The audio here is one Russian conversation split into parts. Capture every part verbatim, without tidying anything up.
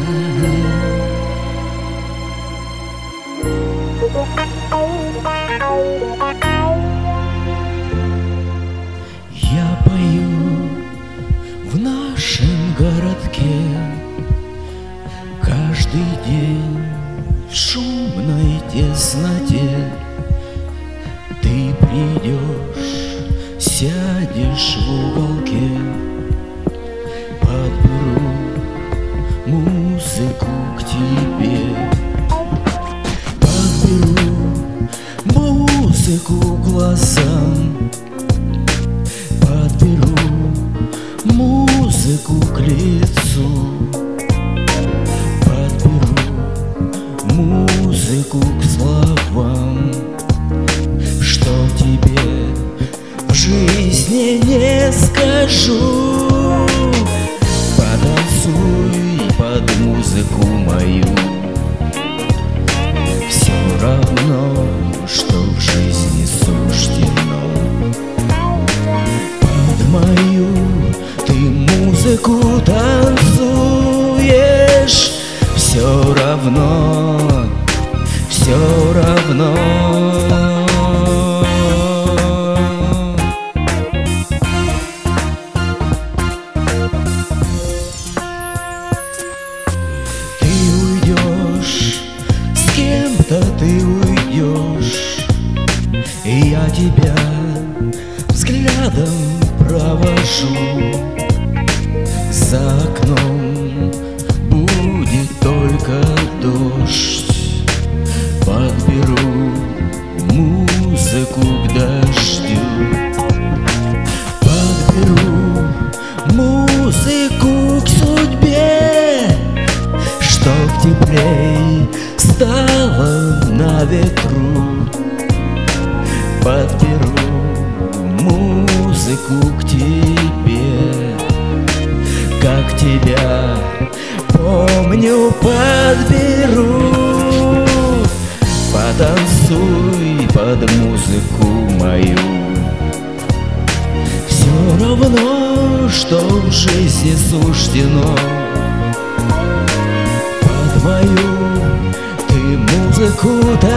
Я пою в нашем городке каждый день в шумной тесноте. Ты придешь, сядешь в уголке, подберу музыку к тебе, подберу музыку глазам, подберу музыку к лицу, подберу музыку к словам, что тебе в жизни не скажу. Потанцуй под музыку мою, все равно, что в жизни суждено. Под мою ты музыку танцуешь, все равно, все равно. Ты уйдешь, и я тебя взглядом провожу. За окном будет только дождь, подберу музыку к дождю, подберу музыку к судьбе, чтоб теплей стало на ветру. Подберу музыку к тебе, как тебя помню, подберу. Потанцуй под музыку мою, все равно, что в жизни суждено. Под мою музыку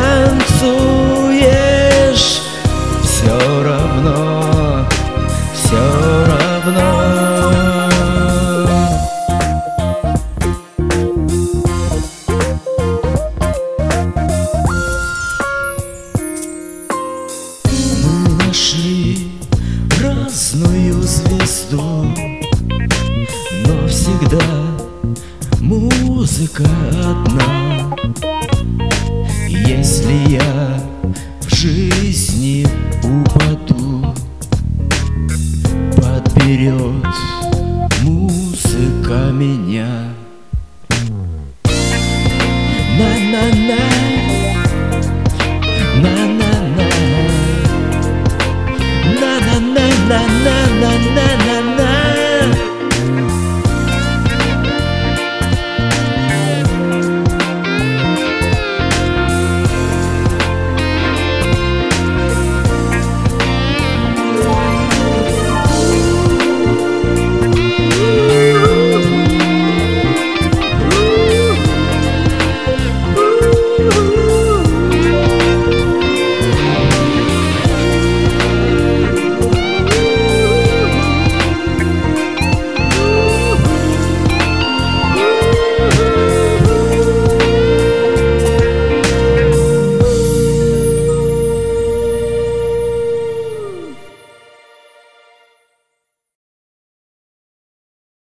танцуешь, все равно, все равно. Мы нашли разную звезду, но всегда музыка одна. Если я в жизни